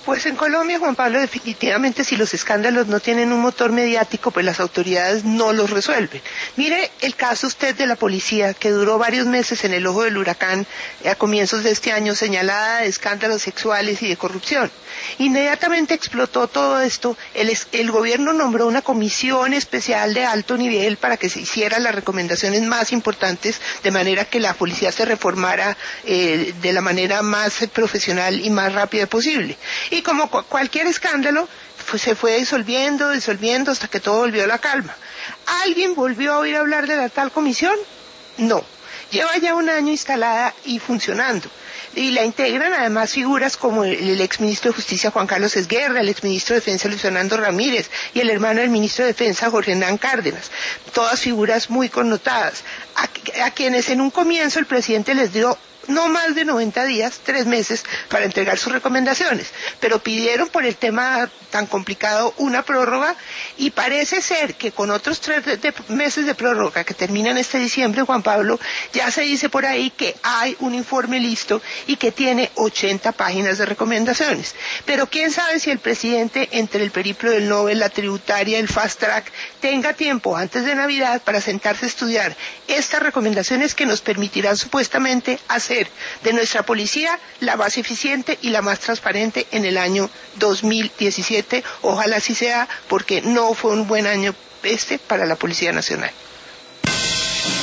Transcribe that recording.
Pues en Colombia, Juan Pablo, definitivamente si los escándalos no tienen un motor mediático, pues las autoridades no los resuelven. Mire el caso usted de la policía, que duró varios meses en el ojo del huracán a comienzos de este año, señalada de escándalos sexuales y de corrupción. Inmediatamente explotó todo esto, el gobierno nombró una comisión especial de alto nivel para que se hicieran las recomendaciones más importantes, de manera que la policía se reformara de la manera más profesional y más rápida posible. Y como cualquier escándalo, pues se fue disolviendo hasta que todo volvió a la calma. ¿Alguien volvió a oír hablar de la tal comisión? No. Lleva ya un año instalada y funcionando. Y la integran además figuras como el exministro de Justicia Juan Carlos Esguerra, el exministro de Defensa Luis Fernando Ramírez y el hermano del ministro de Defensa Jorge Hernán Cárdenas. Todas figuras muy connotadas, a quienes en un comienzo el presidente les dio no más de 90 días, 3 meses, para entregar sus recomendaciones, pero pidieron por el tema tan complicado una prórroga y parece ser que con otros 3 meses de prórroga que terminan este diciembre, Juan Pablo, ya se dice por ahí que hay un informe listo y que tiene 80 páginas de recomendaciones. Pero quién sabe si el presidente, entre el periplo del Nobel, la tributaria, el fast track, tenga tiempo antes de Navidad para sentarse a estudiar estas recomendaciones que nos permitirán supuestamente hacer de nuestra policía la más eficiente y la más transparente en el año 2017. Ojalá así sea, porque no fue un buen año para la Policía Nacional.